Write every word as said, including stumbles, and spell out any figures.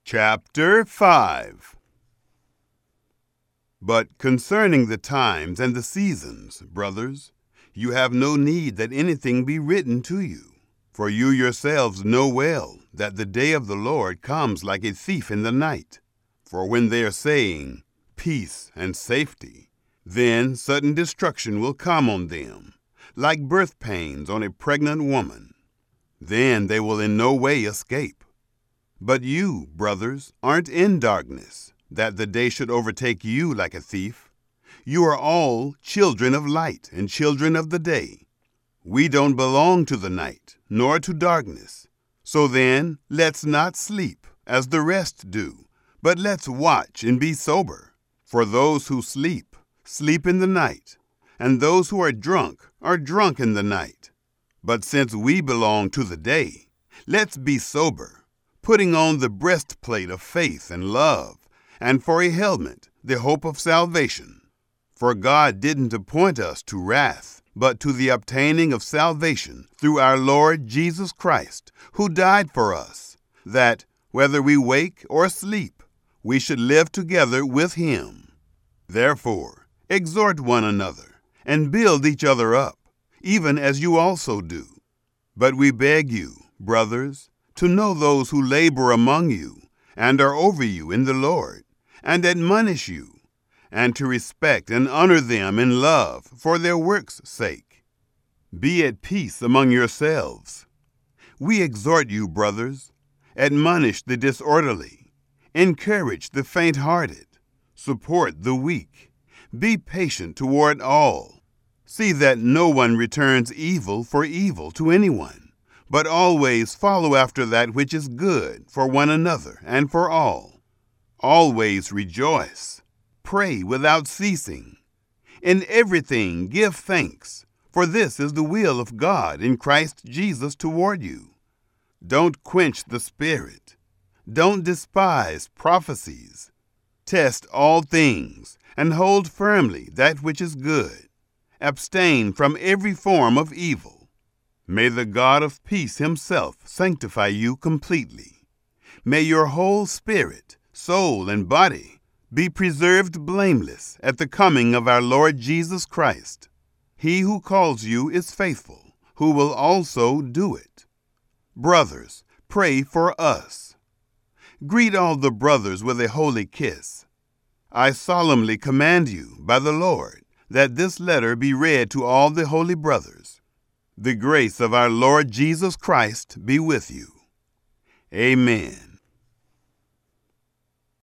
Chapter five. But concerning the times and the seasons, brothers, you have no need that anything be written to you. For you yourselves know well that the day of the Lord comes like a thief in the night. For when they are saying, peace and safety, then sudden destruction will come on them, like birth pains on a pregnant woman. Then they will in no way escape. But you, brothers, aren't in darkness, that the day should overtake you like a thief. You are all children of light and children of the day. We don't belong to the night, nor to darkness. So then, let's not sleep, as the rest do, but let's watch and be sober. For those who sleep, sleep in the night, and those who are drunk are drunk in the night. But since we belong to the day, let's be sober, putting on the breastplate of faith and love, and for a helmet, the hope of salvation. For God didn't appoint us to wrath, but to the obtaining of salvation through our Lord Jesus Christ, who died for us, that, whether we wake or sleep, we should live together with him. Therefore, exhort one another, and build each other up, even as you also do. But we beg you, brothers, to know those who labor among you, and are over you in the Lord, and admonish you, and to respect and honor them in love for their work's sake. Be at peace among yourselves. We exhort you, brothers, admonish the disorderly, encourage the faint-hearted, support the weak, be patient toward all. See that no one returns evil for evil to anyone, but always follow after that which is good for one another and for all. Always rejoice. Pray without ceasing. In everything give thanks, for this is the will of God in Christ Jesus toward you. Don't quench the Spirit. Don't despise prophecies. Test all things, and hold firmly that which is good. Abstain from every form of evil. May the God of peace himself sanctify you completely. May your whole spirit, soul, and body be preserved blameless at the coming of our Lord Jesus Christ. He who calls you is faithful, who will also do it. Brothers, pray for us. Greet all the brothers with a holy kiss. I solemnly command you by the Lord that this letter be read to all the holy brothers. The grace of our Lord Jesus Christ be with you. Amen.